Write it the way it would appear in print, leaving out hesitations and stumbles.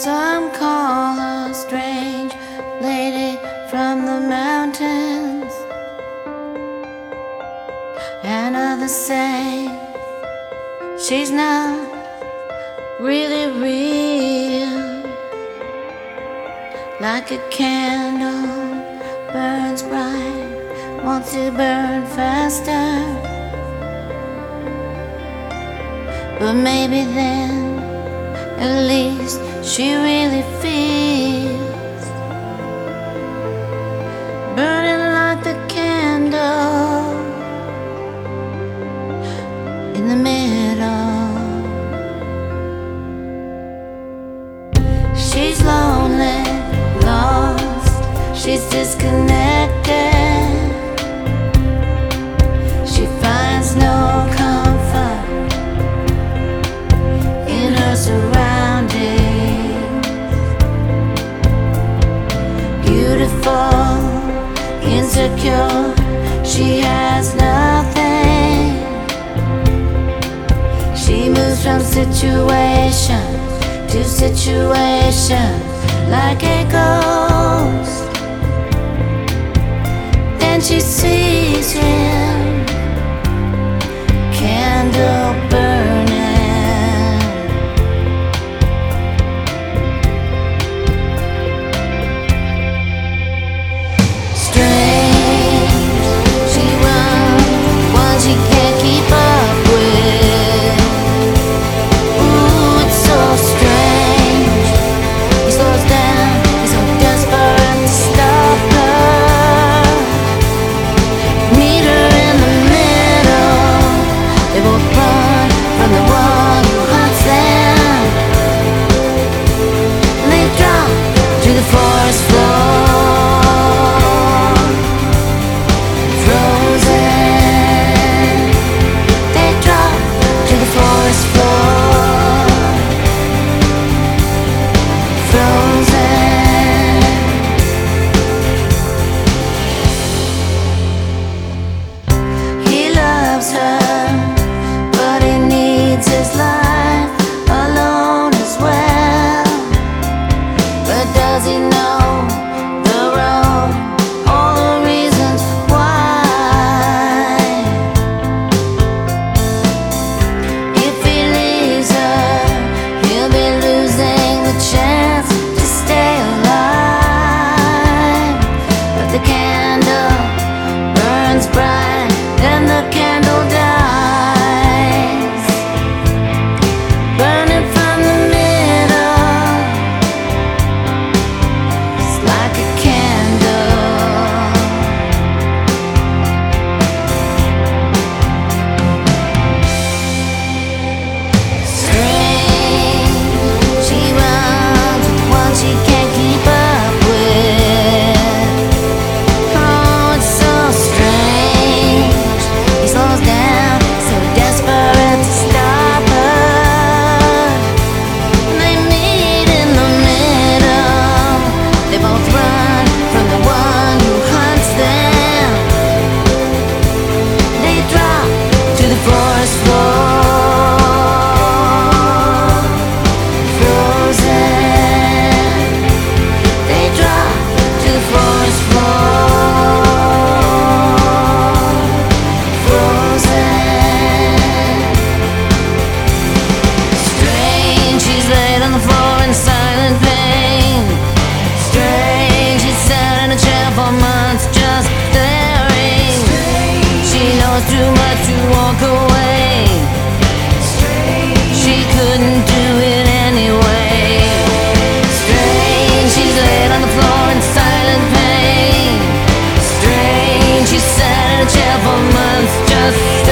Some call her strange lady from the mountains, and others say she's not really real. Like a candle burns bright, wants to burn faster, but maybe then at least she really feels. Burning like the candle in the middle. She's lonely, lost, she's disconnected. She finds no comfort in her surroundings. Beautiful, insecure, she has nothing. She moves from situation to situation like a ghost. Then she sees him, candle burning. Strange, she runs while she can't keep up with. Ooh, it's so strange. He slows down, he's so desperate to stop her. Meet her in the middle. They both run from the one who hunts them. And they drop to the forest floor, frozen. They drop to the forest floor, frozen. He loves her, but he needs his life alone as well. But does he know the road, all the reasons why? If he leaves her, he'll be losing the chance to stay alive. But the candle burns bright, then the candle dies. Burning from the middle, it's like a candle. Strange, she runs with one she can't keep up with. Oh, it's so strange. He slows down, so desperate to stop her. They meet in the middle. They both run from the one who hunts them. They drop to the forest floor, frozen. They drop to the forest floor, frozen. Strange, she's laid on the floor in silent pain. Strange, she's sat in a chair for months just staring. She knows too much to walk away. She couldn't do it anyway. Strange, she's laid on the floor in silent pain. Strange, she sat in a chair for months just